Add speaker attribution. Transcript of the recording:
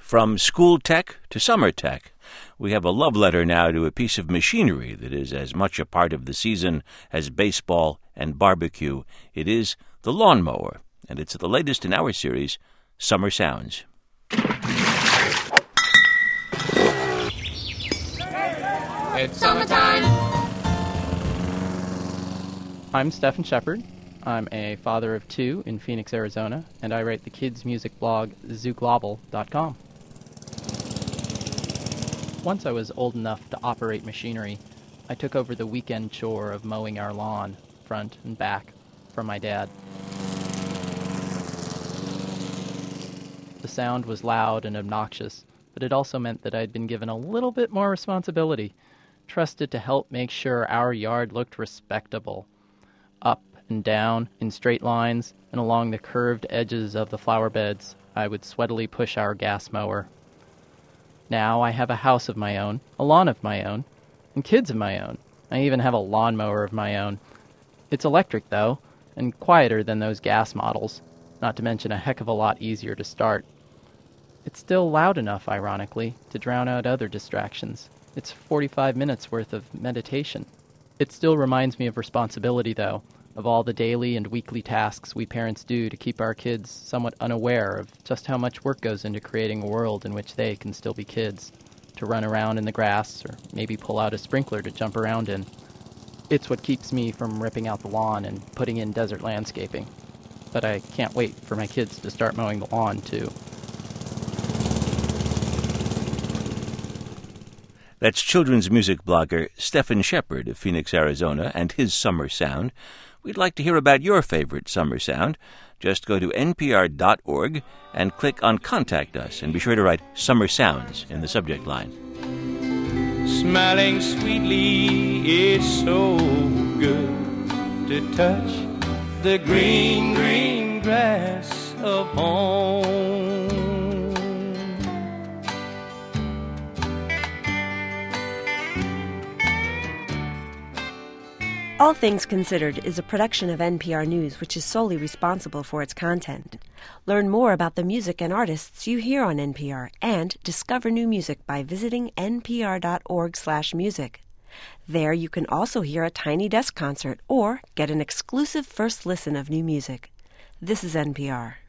Speaker 1: From school tech to summer tech, we have a love letter now to a piece of machinery that is as much a part of the season as baseball and barbecue. It is the lawnmower, and it's the latest in our series, Summer Sounds.
Speaker 2: It's summertime!
Speaker 3: I'm Stephen Shepard. I'm a father of two in Phoenix, Arizona, and I write the kids' music blog zooglobal.com. Once I was old enough to operate machinery, I took over the weekend chore of mowing our lawn, front and back, from my dad. The sound was loud and obnoxious, but it also meant that I'd been given a little bit more responsibility, trusted to help make sure our yard looked respectable. Up and down, in straight lines, and along the curved edges of the flower beds, I would sweatily push our gas mower. Now I have a house of my own, a lawn of my own, and kids of my own. I even have a lawnmower of my own. It's electric, though, and quieter than those gas models, not to mention a heck of a lot easier to start. It's still loud enough, ironically, to drown out other distractions. It's 45 minutes worth of meditation. It still reminds me of responsibility, though, of all the daily and weekly tasks we parents do to keep our kids somewhat unaware of just how much work goes into creating a world in which they can still be kids, to run around in the grass or maybe pull out a sprinkler to jump around in. It's what keeps me from ripping out the lawn and putting in desert landscaping. But I can't wait for my kids to start mowing the lawn, too.
Speaker 1: That's children's music blogger Stephen Shepard of Phoenix, Arizona, and his Summer Sound. We'd like to hear about your favorite summer sound. Just go to npr.org and click on Contact Us, and be sure to write Summer Sounds in the subject line.
Speaker 4: Smiling sweetly, it's so good to touch the green, green grass of home.
Speaker 5: All Things Considered is a production of NPR News, which is solely responsible for its content. Learn more about the music and artists you hear on NPR, and discover new music by visiting npr.org/music. There you can also hear a Tiny Desk concert or get an exclusive first listen of new music. This is NPR.